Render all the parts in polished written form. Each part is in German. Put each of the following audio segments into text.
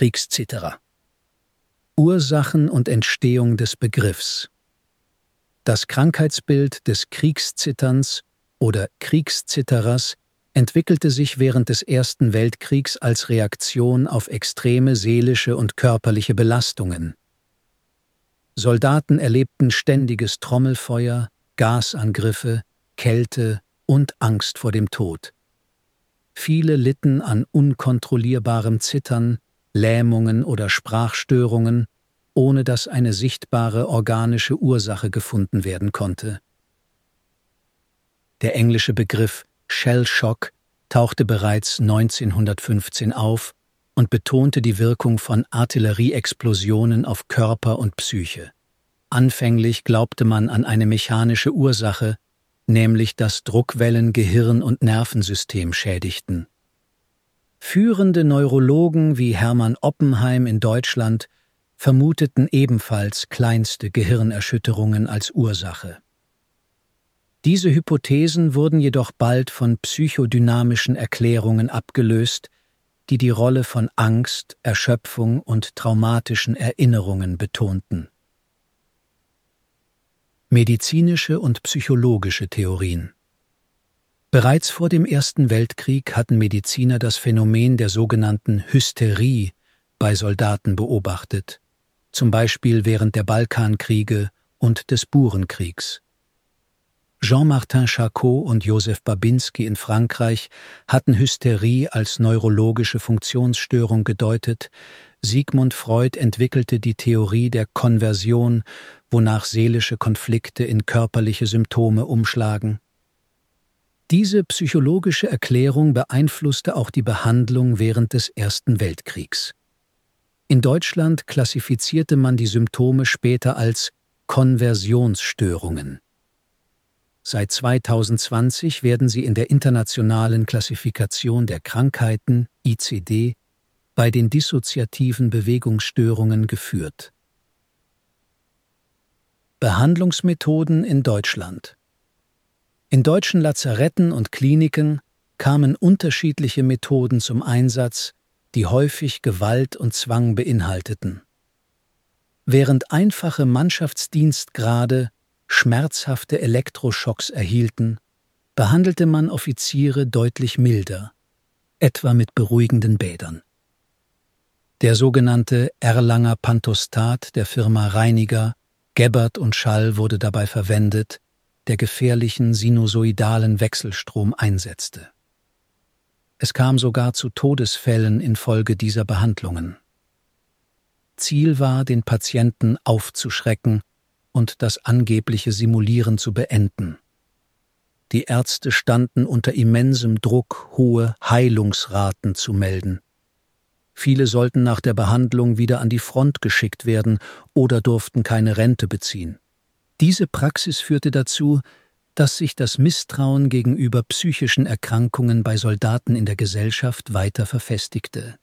Kriegszitterer. Ursachen und Entstehung des Begriffs. Das Krankheitsbild des Kriegszitterns oder Kriegszitterers entwickelte sich während des Ersten Weltkriegs als Reaktion auf extreme seelische und körperliche Belastungen. Soldaten erlebten ständiges Trommelfeuer, Gasangriffe, Kälte und Angst vor dem Tod. Viele litten an unkontrollierbarem Zittern, Lähmungen oder Sprachstörungen, ohne dass eine sichtbare organische Ursache gefunden werden konnte. Der englische Begriff Shell Shock tauchte bereits 1915 auf und betonte die Wirkung von Artillerieexplosionen auf Körper und Psyche. Anfänglich glaubte man an eine mechanische Ursache, nämlich dass Druckwellen Gehirn und Nervensystem schädigten. Führende Neurologen wie Hermann Oppenheim in Deutschland vermuteten ebenfalls kleinste Gehirnerschütterungen als Ursache. Diese Hypothesen wurden jedoch bald von psychodynamischen Erklärungen abgelöst, die die Rolle von Angst, Erschöpfung und traumatischen Erinnerungen betonten. Medizinische und psychologische Theorien. Bereits vor dem Ersten Weltkrieg hatten Mediziner das Phänomen der sogenannten Hysterie bei Soldaten beobachtet, zum Beispiel während der Balkankriege und des Burenkriegs. Jean-Martin Charcot und Joseph Babinski in Frankreich hatten Hysterie als neurologische Funktionsstörung gedeutet. Sigmund Freud entwickelte die Theorie der Konversion, wonach seelische Konflikte in körperliche Symptome umschlagen. Diese psychologische Erklärung beeinflusste auch die Behandlung während des Ersten Weltkriegs. In Deutschland klassifizierte man die Symptome später als Konversionsstörungen. Seit 2020 werden sie in der internationalen Klassifikation der Krankheiten (ICD) bei den dissoziativen Bewegungsstörungen geführt. Behandlungsmethoden in Deutschland. In deutschen Lazaretten und Kliniken kamen unterschiedliche Methoden zum Einsatz, die häufig Gewalt und Zwang beinhalteten. Während einfache Mannschaftsdienstgrade schmerzhafte Elektroschocks erhielten, behandelte man Offiziere deutlich milder, etwa mit beruhigenden Bädern. Der sogenannte Erlanger Pantostat der Firma Reiniger, Gebbert und Schall wurde dabei verwendet, der gefährlichen sinusoidalen Wechselstrom einsetzte. Es kam sogar zu Todesfällen infolge dieser Behandlungen. Ziel war, den Patienten aufzuschrecken und das angebliche Simulieren zu beenden. Die Ärzte standen unter immensem Druck, hohe Heilungsraten zu melden. Viele sollten nach der Behandlung wieder an die Front geschickt werden oder durften keine Rente beziehen. Diese Praxis führte dazu, dass sich das Misstrauen gegenüber psychischen Erkrankungen bei Soldaten in der Gesellschaft weiter verfestigte.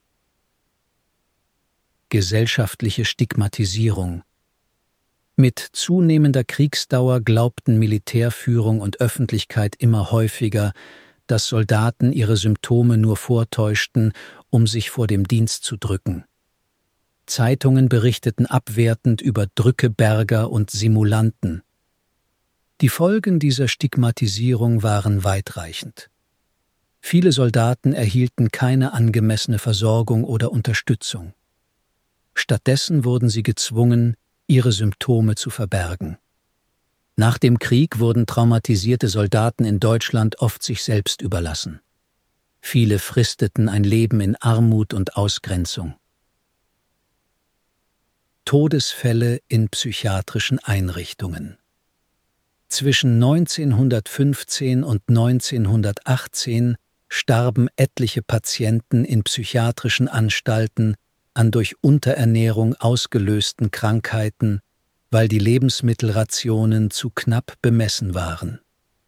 Gesellschaftliche Stigmatisierung. Mit zunehmender Kriegsdauer glaubten Militärführung und Öffentlichkeit immer häufiger, dass Soldaten ihre Symptome nur vortäuschten, um sich vor dem Dienst zu drücken. Zeitungen berichteten abwertend über Drückeberger und Simulanten. Die Folgen dieser Stigmatisierung waren weitreichend. Viele Soldaten erhielten keine angemessene Versorgung oder Unterstützung. Stattdessen wurden sie gezwungen, ihre Symptome zu verbergen. Nach dem Krieg wurden traumatisierte Soldaten in Deutschland oft sich selbst überlassen. Viele fristeten ein Leben in Armut und Ausgrenzung. Todesfälle in psychiatrischen Einrichtungen. Zwischen 1915 und 1918 starben etliche Patienten in psychiatrischen Anstalten an durch Unterernährung ausgelösten Krankheiten, weil die Lebensmittelrationen zu knapp bemessen waren.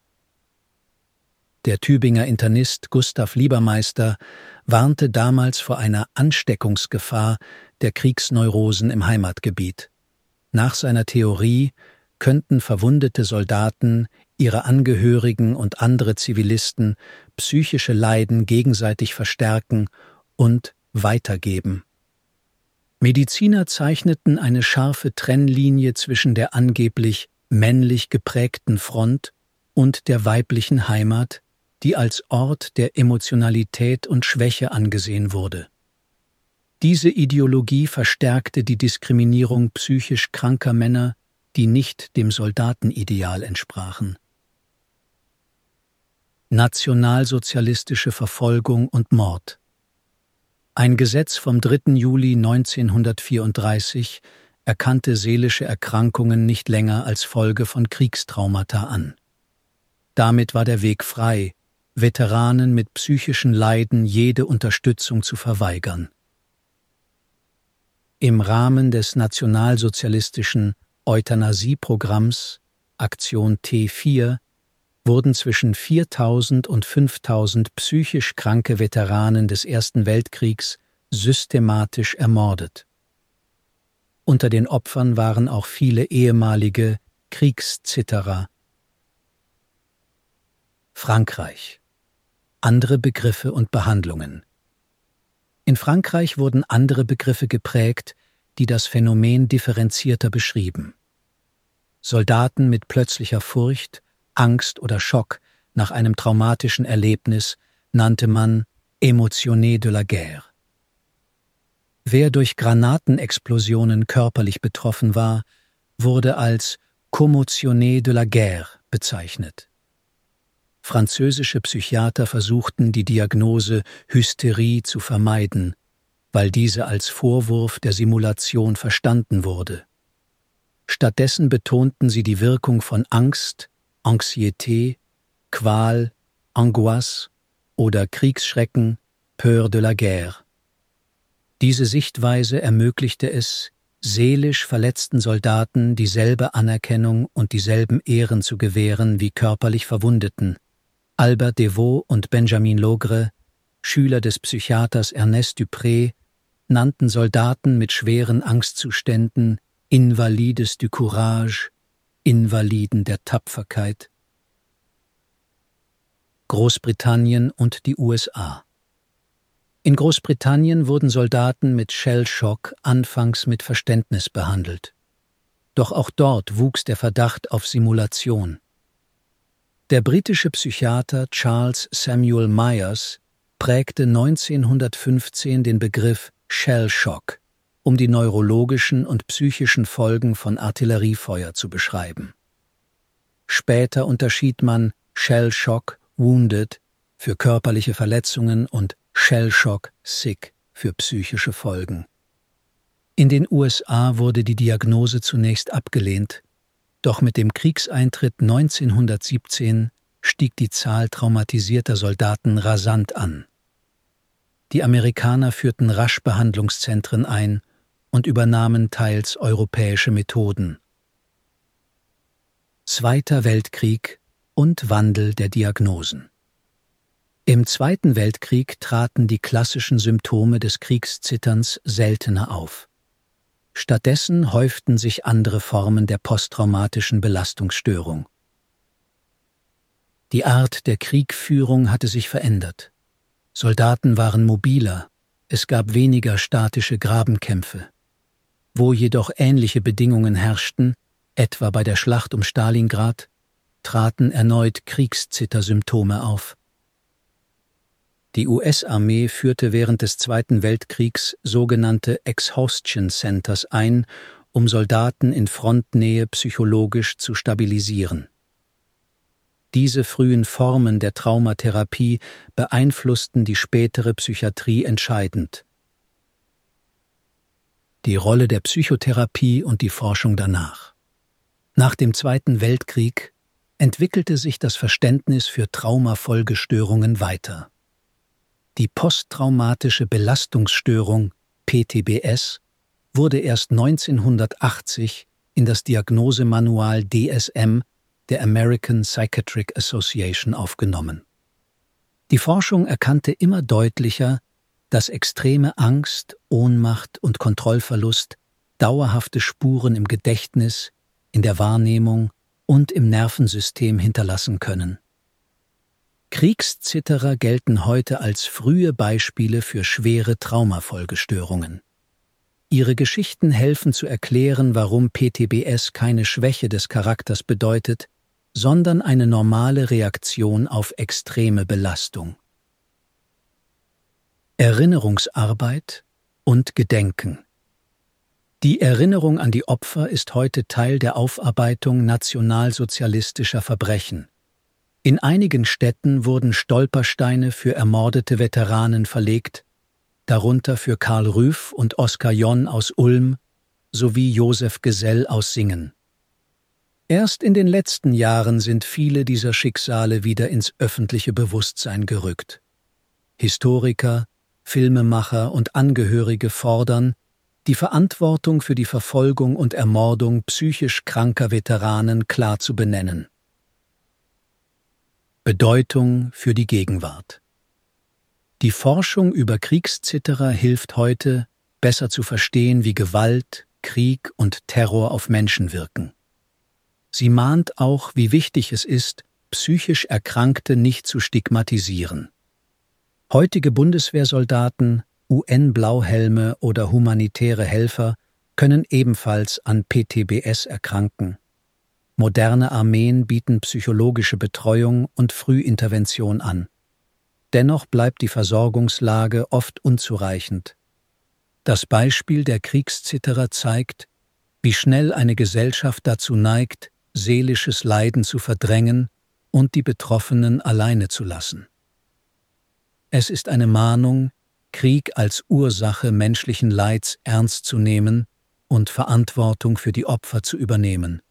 Der Tübinger Internist Gustav Liebermeister warnte damals vor einer Ansteckungsgefahr der Kriegsneurosen im Heimatgebiet. Nach seiner Theorie könnten verwundete Soldaten, ihre Angehörigen und andere Zivilisten psychische Leiden gegenseitig verstärken und weitergeben. Mediziner zeichneten eine scharfe Trennlinie zwischen der angeblich männlich geprägten Front und der weiblichen Heimat, die als Ort der Emotionalität und Schwäche angesehen wurde. Diese Ideologie verstärkte die Diskriminierung psychisch kranker Männer, die nicht dem Soldatenideal entsprachen. Nationalsozialistische Verfolgung und Mord. Ein Gesetz vom 3. Juli 1934 erkannte seelische Erkrankungen nicht länger als Folge von Kriegstraumata an. Damit war der Weg frei, Veteranen mit psychischen Leiden jede Unterstützung zu verweigern. Im Rahmen des nationalsozialistischen Euthanasieprogramms Aktion T4 wurden zwischen 4.000 und 5.000 psychisch kranke Veteranen des Ersten Weltkriegs systematisch ermordet. Unter den Opfern waren auch viele ehemalige Kriegszitterer. Frankreich. Andere Begriffe und Behandlungen. In Frankreich wurden andere Begriffe geprägt, die das Phänomen differenzierter beschrieben. Soldaten mit plötzlicher Furcht, Angst oder Schock nach einem traumatischen Erlebnis nannte man Émotionné de la guerre. Wer durch Granatenexplosionen körperlich betroffen war, wurde als Commotionné de la guerre bezeichnet. Französische Psychiater versuchten, die Diagnose Hysterie zu vermeiden, weil diese als Vorwurf der Simulation verstanden wurde. Stattdessen betonten sie die Wirkung von Angst, Anxiété, Qual, Angoisse oder Kriegsschrecken, Peur de la guerre. Diese Sichtweise ermöglichte es, seelisch verletzten Soldaten dieselbe Anerkennung und dieselben Ehren zu gewähren wie körperlich Verwundeten. Albert Devaux und Benjamin Logre, Schüler des Psychiaters Ernest Dupré, nannten Soldaten mit schweren Angstzuständen Invalides du courage, Invaliden der Tapferkeit. Großbritannien und die USA. In Großbritannien wurden Soldaten mit Shellshock anfangs mit Verständnis behandelt. Doch auch dort wuchs der Verdacht auf Simulation. Der britische Psychiater Charles Samuel Myers prägte 1915 den Begriff Shellshock, um die neurologischen und psychischen Folgen von Artilleriefeuer zu beschreiben. Später unterschied man Shellshock Wounded für körperliche Verletzungen und Shellshock Sick für psychische Folgen. In den USA wurde die Diagnose zunächst abgelehnt, doch mit dem Kriegseintritt 1917 stieg die Zahl traumatisierter Soldaten rasant an. Die Amerikaner führten rasch Behandlungszentren ein und übernahmen teils europäische Methoden. Zweiter Weltkrieg und Wandel der Diagnosen. Im Zweiten Weltkrieg traten die klassischen Symptome des Kriegszitterns seltener auf. Stattdessen häuften sich andere Formen der posttraumatischen Belastungsstörung. Die Art der Kriegführung hatte sich verändert. Soldaten waren mobiler, es gab weniger statische Grabenkämpfe. Wo jedoch ähnliche Bedingungen herrschten, etwa bei der Schlacht um Stalingrad, traten erneut Kriegszittersymptome auf. Die US-Armee führte während des Zweiten Weltkriegs sogenannte Exhaustion Centers ein, um Soldaten in Frontnähe psychologisch zu stabilisieren. Diese frühen Formen der Traumatherapie beeinflussten die spätere Psychiatrie entscheidend. Die Rolle der Psychotherapie und die Forschung danach. Nach dem Zweiten Weltkrieg entwickelte sich das Verständnis für Traumafolgestörungen weiter. Die posttraumatische Belastungsstörung (PTBS) wurde erst 1980 in das Diagnosemanual DSM der American Psychiatric Association aufgenommen. Die Forschung erkannte immer deutlicher, dass extreme Angst, Ohnmacht und Kontrollverlust dauerhafte Spuren im Gedächtnis, in der Wahrnehmung und im Nervensystem hinterlassen können. Kriegszitterer gelten heute als frühe Beispiele für schwere Traumafolgestörungen. Ihre Geschichten helfen zu erklären, warum PTBS keine Schwäche des Charakters bedeutet, sondern eine normale Reaktion auf extreme Belastung. Erinnerungsarbeit und Gedenken. Die Erinnerung an die Opfer ist heute Teil der Aufarbeitung nationalsozialistischer Verbrechen. In einigen Städten wurden Stolpersteine für ermordete Veteranen verlegt, darunter für Karl Rüff und Oskar Jonn aus Ulm sowie Josef Gesell aus Singen. Erst in den letzten Jahren sind viele dieser Schicksale wieder ins öffentliche Bewusstsein gerückt. Historiker, Filmemacher und Angehörige fordern, die Verantwortung für die Verfolgung und Ermordung psychisch kranker Veteranen klar zu benennen. Bedeutung für die Gegenwart. Die Forschung über Kriegszitterer hilft heute, besser zu verstehen, wie Gewalt, Krieg und Terror auf Menschen wirken. Sie mahnt auch, wie wichtig es ist, psychisch Erkrankte nicht zu stigmatisieren. Heutige Bundeswehrsoldaten, UN-Blauhelme oder humanitäre Helfer können ebenfalls an PTBS erkranken. Moderne Armeen bieten psychologische Betreuung und Frühintervention an. Dennoch bleibt die Versorgungslage oft unzureichend. Das Beispiel der Kriegszitterer zeigt, wie schnell eine Gesellschaft dazu neigt, seelisches Leiden zu verdrängen und die Betroffenen alleine zu lassen. Es ist eine Mahnung, Krieg als Ursache menschlichen Leids ernst zu nehmen und Verantwortung für die Opfer zu übernehmen.